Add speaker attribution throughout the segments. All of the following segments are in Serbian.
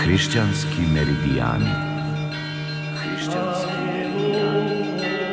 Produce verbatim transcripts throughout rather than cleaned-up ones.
Speaker 1: Hrišćanski meridijani. Hrišćanski meridijani.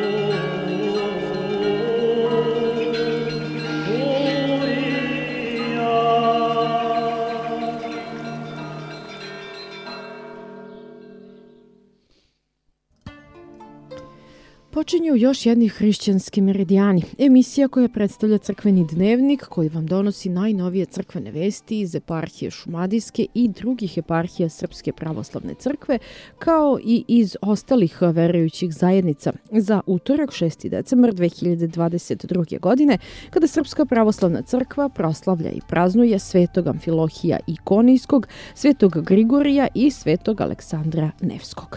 Speaker 2: Počinju još jedni hrišćanski meridijani, emisija koja predstavlja crkveni dnevnik koji vam donosi najnovije crkvene vesti iz eparhije Šumadijske i drugih eparhija Srpske pravoslavne crkve, kao i iz ostalih verujućih zajednica za utorak šesti decembar dve hiljade dvadeset druge. godine, kada Srpska pravoslavna crkva proslavlja i praznuje svetog Amfilohija Ikonijskog, svetog Grigorija i svetog Aleksandra Nevskog.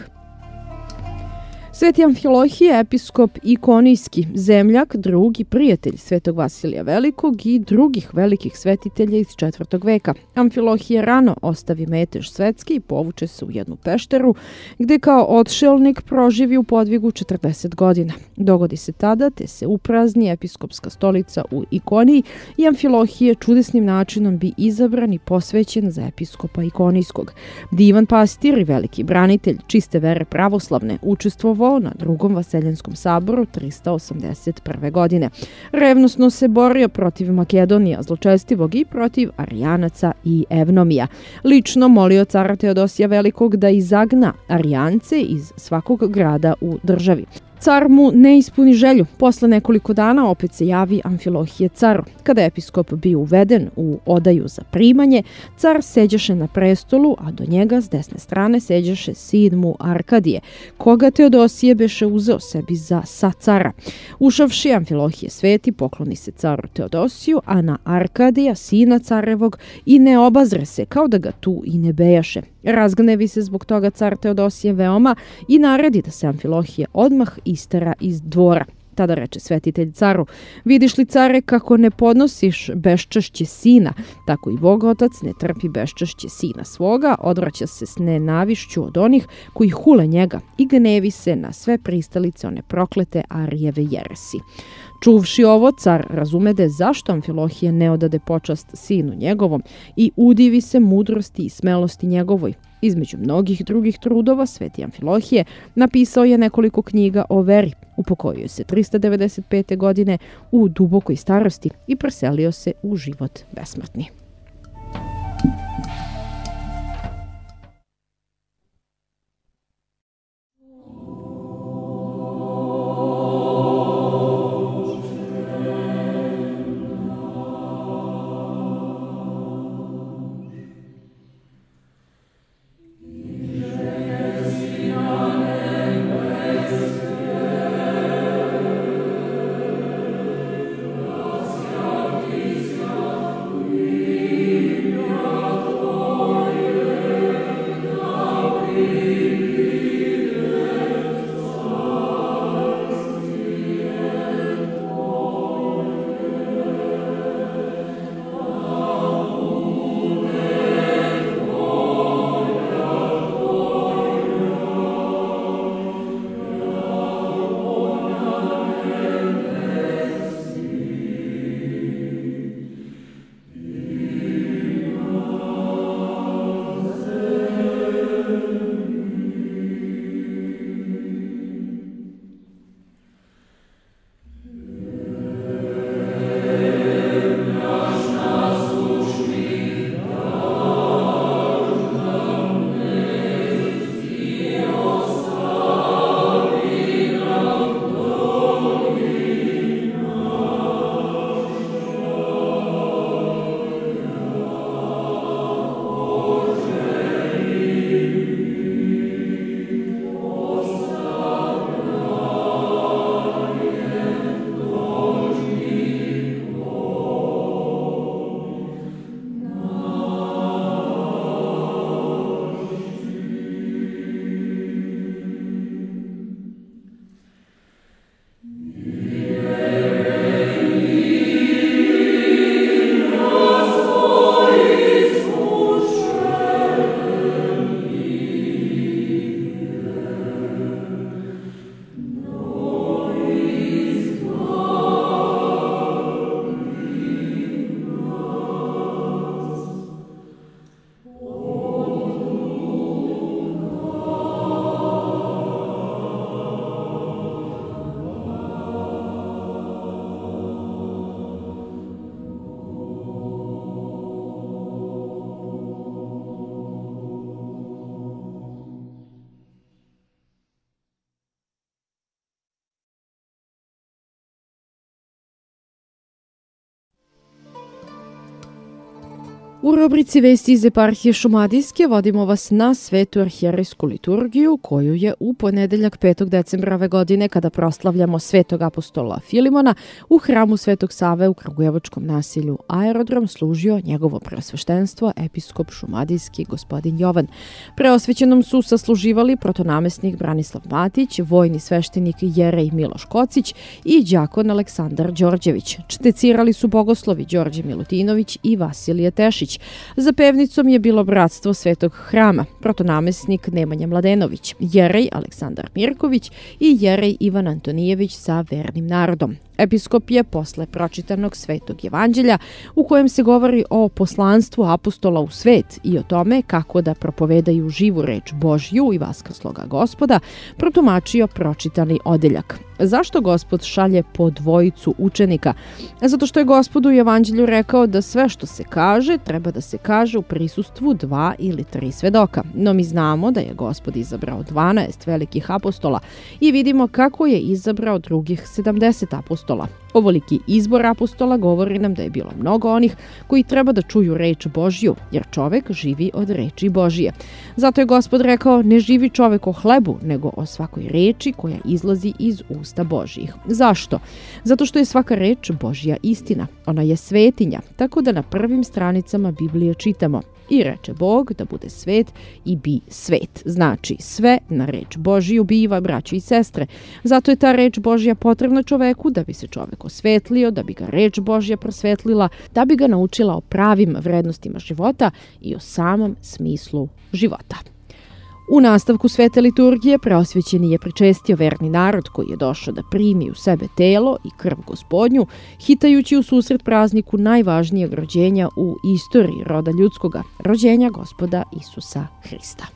Speaker 2: Sveti Amfilohije, episkop Ikonijski, zemljak, drug i prijatelj svetog Vasilija Velikog i drugih velikih svetitelja iz četvrtog veka. Amfilohije rano ostavi metež svetski i povuče se u jednu pešteru, gde kao odšelnik proživi u podvigu četrdeset godina. Dogodi se tada, te se uprazni episkopska stolica u Ikoniji i Amfilohije čudesnim načinom bi izabran i posvećen za episkopa Ikonijskog. Divan pastir i veliki branitelj čiste vere pravoslavne učestvovao na drugom Vaseljenskom saboru trista osamdeset prve. godine. Revnosno se borio protiv Makedonija zločestivog i protiv Arijanaca i Evnomija. Lično molio cara Teodosija Velikog da izagna Arijance iz svakog grada u državi. Car mu ne ispuni želju. Posle nekoliko dana opet se javi Amfilohije caru. Kada je episkop bio uveden u odaju za primanje, car seđaše na prestolu, a do njega s desne strane seđaše sin mu Arkadije, koga Teodosije beše uzeo sebi za sacara. Ušavši Amfilohije sveti, pokloni se caru Teodosiju, a na Arkadija, sina carevog, i ne obazre se, kao da ga tu i ne bejaše. Razgnevi se zbog toga car Teodosije veoma i naredi da se Amfilohije odmah istera iz dvora. Tada reče svetitelj caru: vidiš li, care, kako ne podnosiš beščašće sina, tako i Bog Otac ne trpi beščašće sina svoga, odvraća se s nenavišću od onih koji hule njega i gnevi se na sve pristalice one proklete Arijeve jeresi. Čuvši ovo, car razumede zašto Amfilohije ne odade počast sinu njegovom i udivi se mudrosti i smelosti njegovoj. Između mnogih drugih trudova, sveti Amfilohije napisao je nekoliko knjiga o veri. Upokojio se trista devedeset pete. godine u dubokoj starosti i preselio se u život besmrtni.
Speaker 3: We
Speaker 2: U rubrici Vesti iz eparhije Šumadijske vodimo vas na svetu arhijerejsku liturgiju koju je u ponedeljak petog decembra ove godine, kada proslavljamo svetog apostola Filimona, u hramu Svetog Save u Kragujevačkom naselju Aerodrom služio njegovo preosveštenstvo episkop šumadijski gospodin Jovan. Preosvećenom su sasluživali protonamesnik Branislav Matić, vojni sveštenik Jerej Miloš Kocić i đakon Aleksandar Đorđević. Čtecirali su bogoslovi Đorđe Milutinović i Vasilije Tešić. Za pevnicom je bilo bratstvo Svetog hrama, protonamesnik Nemanja Mladenović, Jerej Aleksandar Mirković i Jerej Ivan Antonijević sa vernim narodom. Episkop je posle pročitanog Svetog evanđelja, u kojem se govori o poslanstvu apostola u svet i o tome kako da propovedaju živu reč Božju i vaskrsloga Gospoda, protumačio pročitani odeljak. Zašto Gospod šalje po dvojicu učenika? Zato što je Gospod u evanđelju rekao da sve što se kaže treba da se kaže u prisustvu dva ili tri svedoka. No mi znamo da je Gospod izabrao dvanaest velikih apostola i vidimo kako je izabrao drugih sedamdeset apostola. Ovoliki izbor apostola govori nam da je bilo mnogo onih koji treba da čuju reč Božju, jer čovek živi od reči Božije. Zato je Gospod rekao: ne živi čovek o hlebu, nego o svakoj reči koja izlazi iz usta Božjih. Zašto? Zato što je svaka reč Božja istina. Ona je svetinja, tako da na prvim stranicama Biblije čitamo: i reče Bog da bude svet i bi svet. Znači, sve na reč Božiju biva, braći i sestre. Zato je ta reč Božja potrebna čoveku da bi se čovek osvetlio, da bi ga reč Božja prosvetlila, da bi ga naučila o pravim vrednostima života i o samom smislu života. U nastavku svete liturgije preosvećeni je pričestio verni narod koji je došao da primi u sebe telo i krv Gospodnju, hitajući u susret prazniku najvažnijeg rođenja u istoriji roda ljudskoga, rođenja Gospoda Isusa Hrista.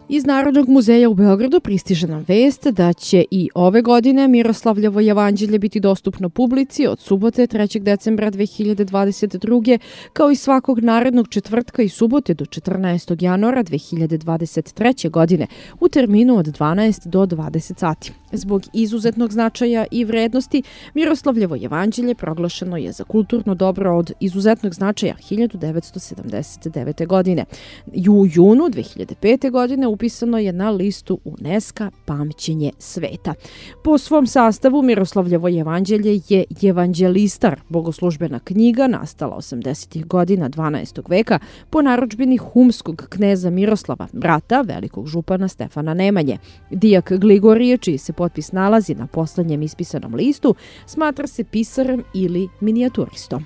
Speaker 2: Iz Narodnog muzeja u Beogradu pristiže nam vest da će i ove godine Miroslavljevo jevanđelje biti dostupno publici od subote trećeg decembra dve hiljade dvadeset druge. kao i svakog narednog četvrtka i subote do četrnaestog januara dve hiljade dvadeset treće. godine u terminu od dvanaest do dvadeset sati. Zbog izuzetnog značaja i vrednosti, Miroslavljevo jevanđelje proglašeno je za kulturno dobro od izuzetnog značaja hiljadu devetsto sedamdeset devete. godine. U junu dve hiljade pete. godine upisano je na listu UNESCO Pamćenje sveta. Po svom sastavu Miroslavljevo jevanđelje je evanđelistar, bogoslužbena knjiga nastala osamdesetih godina dvanaestog veka po narudžbini humskog kneza Miroslava, brata velikog župana Stefana Nemanje. Dijak Gligorije, čiji se potpis nalazi na poslednjem ispisanom listu, smatra se pisarem ili minijaturistom.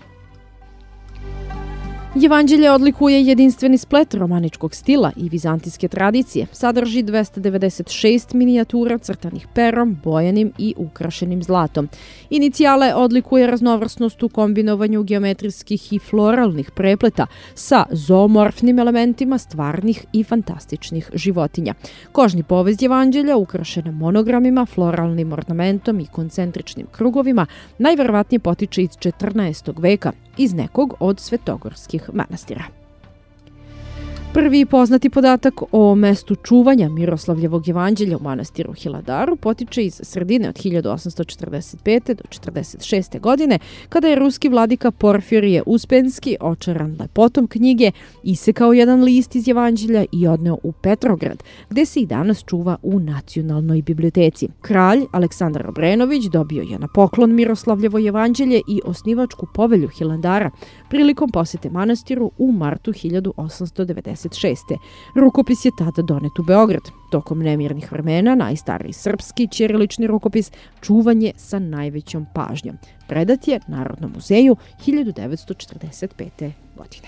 Speaker 2: Jevanđelje odlikuje jedinstveni splet romaničkog stila i vizantijske tradicije. Sadrži dvesta devedeset šest minijatura crtanih perom, bojanim i ukrašenim zlatom. Inicijale odlikuje raznovrsnost u kombinovanju geometrijskih i floralnih prepleta sa zoomorfnim elementima stvarnih i fantastičnih životinja. Kožni povez jevanđelja, ukrašen monogramima, floralnim ornamentom i koncentričnim krugovima, najverovatnije potiče iz četrnaestog veka, iz nekog od svetogorskih manastira. Prvi poznati podatak o mestu čuvanja Miroslavljevog jevanđelja u manastiru Hiladaru potiče iz sredine od hiljadu osamsto četrdeset pete. do četrdeset šeste. godine, kada je ruski vladika Porfirije Uspenski, očaran lepotom knjige, isekao jedan list iz jevanđelja i odneo u Petrograd, gde se i danas čuva u Nacionalnoj biblioteci. Kralj Aleksandar Obrenović dobio je na poklon Miroslavljevo jevanđelje i osnivačku povelju Hilandara prilikom posete manastiru u martu hiljadu osamsto devedeset šeste. Rukopis je tada donet u Beograd. Tokom nemirnih vremena najstariji srpski ćirilični rukopis čuvan je sa najvećom pažnjom. Predat je Narodnom muzeju hiljadu devetsto četrdeset pete. godine.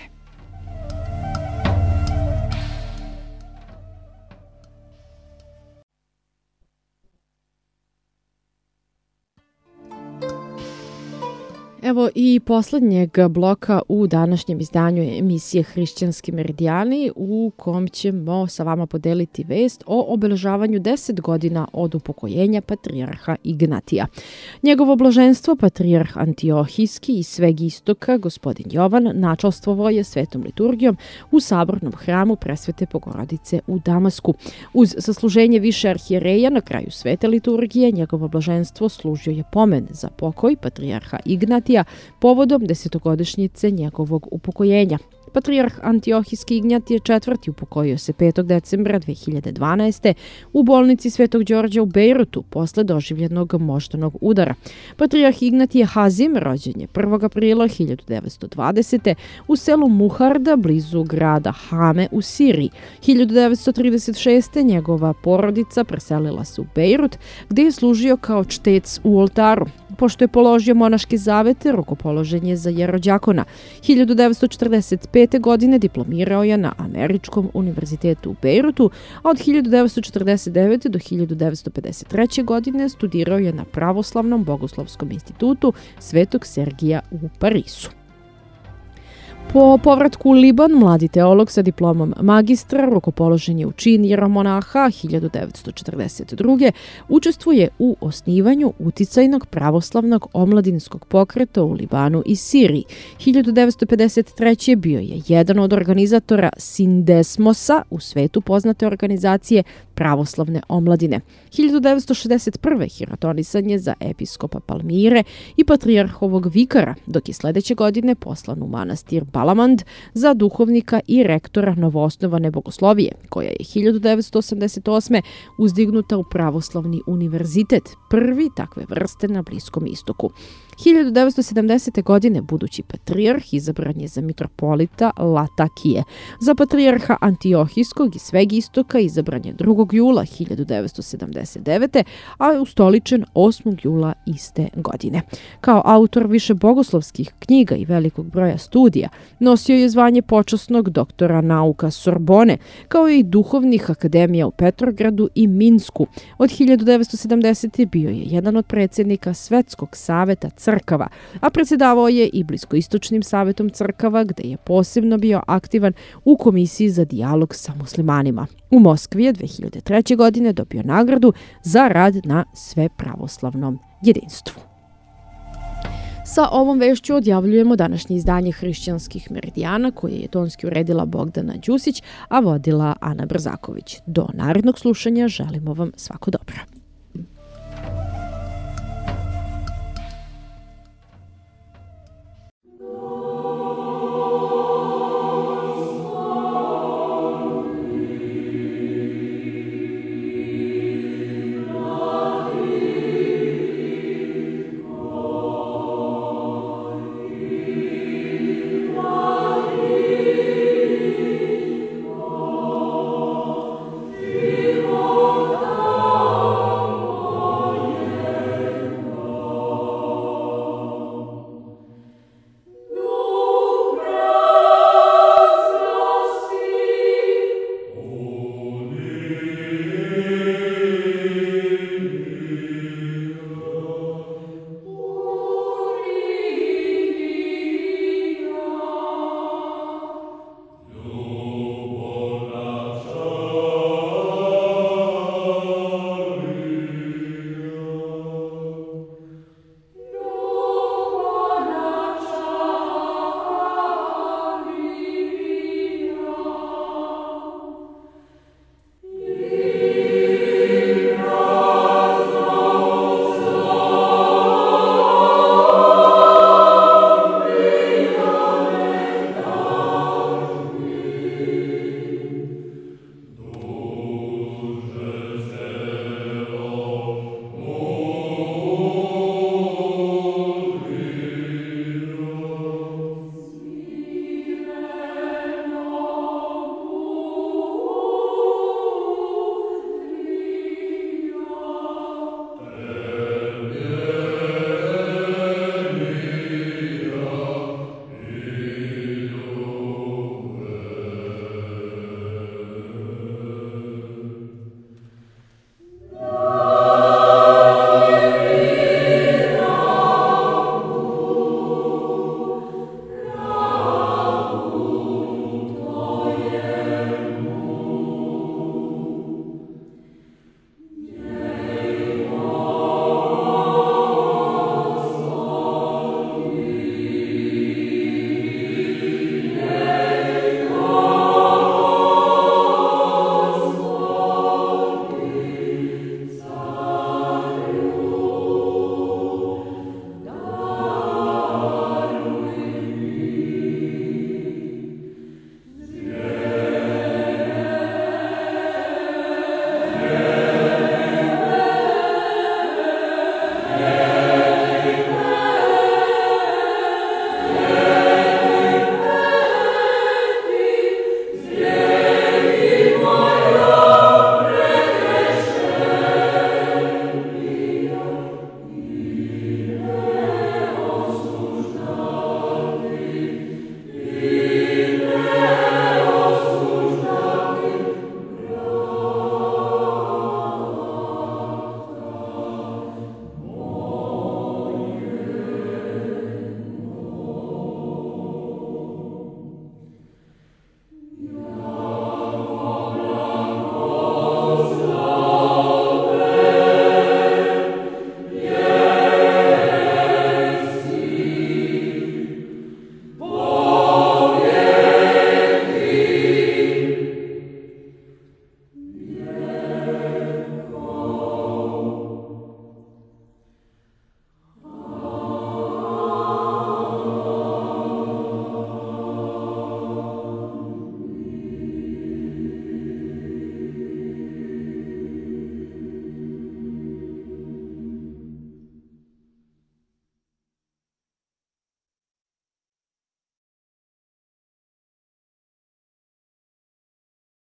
Speaker 2: Evo i poslednjeg bloka u današnjem izdanju emisije Hrišćanski meridijani, u kom ćemo sa vama podeliti vest o obeležavanju deset godina od upokojenja patrijarha Ignatija. Njegovo blaženstvo, patrijarh Antiohijski iz sveg istoka, gospodin Jovan, načalstvovao je svetom liturgijom u sabornom hramu Presvete Bogorodice u Damasku. Uz sasluženje više arhijereja na kraju svete liturgije, njegovo blaženstvo služio je pomen za pokoj patrijarha Ignatija povodom desetogodišnjice njegovog upokojenja. Patrijarh Antiohijski Ignatije četvrti upokojio se petog decembra dve hiljade dvanaeste. u bolnici Svetog Đorđa u Bejrutu posle doživljenog moždanog udara. Patrijarh Ignatije Hazim rođen je prvog aprila hiljadu devetsto dvadesete. u selu Muharda blizu grada Hame u Siriji. hiljadu devetsto trideset šeste. njegova porodica preselila se u Bejrut, gde je služio kao čtec u oltaru. Pošto je položio monaške zavete, rukopoložen je za jerođakona. hiljadu devetsto četrdeset pete. godine diplomirao je na Američkom univerzitetu u Bejrutu, a od hiljadu devetsto četrdeset devete. do hiljadu devetsto pedeset treće. godine studirao je na Pravoslavnom bogoslovskom institutu Svetog Sergija u Parizu. Po povratku u Liban, mladi teolog sa diplomom magistra, rukopoložen je u čin jeromonaha hiljadu devetsto četrdeset druge. učestvuje u osnivanju uticajnog pravoslavnog omladinskog pokreta u Libanu i Siriji. hiljadu devetsto pedeset treće. bio je jedan od organizatora Sindesmosa, u svetu poznate organizacije pravoslavne omladine. hiljadu devetsto šezdeset prve. hirotonisan je za episkopa Palmire i patrijarhovog vikara, dok je sledeće godine poslan u manastir Balamand za duhovnika i rektora novoosnovane bogoslovije, koja je hiljadu devetsto osamdeset osme. uzdignuta u pravoslavni univerzitet, prvi takve vrste na Bliskom istoku. hiljadu devetsto sedamdesete. godine budući patrijarh izabran je za mitropolita Latakije. Za patrijarha Antiohijskog i sveg istoka izabran je drugog jula hiljadu devetsto sedamdeset devete. a je ustoličen osmog jula iste godine. Kao autor više bogoslovskih knjiga i velikog broja studija, Nosio je zvanje počasnog doktora nauka Sorbone, kao i duhovnih akademija u Petrogradu i Minsku. Od hiljadu devetsto sedamdesete. bio je jedan od predsjednika Svetskog saveta crkava, a predsjedavao je i Bliskoistočnim savetom crkava, gde je posebno bio aktivan u Komisiji za dijalog sa muslimanima. U Moskvi je dve hiljade treće. godine dobio nagradu za rad na svepravoslavnom jedinstvu. Sa ovom vešću odjavljujemo današnje izdanje Hrišćanskih meridijana, koje je tonski uredila Bogdana Đusić, a vodila Ana Brzaković. Do narednog slušanja želimo vam svako dobro.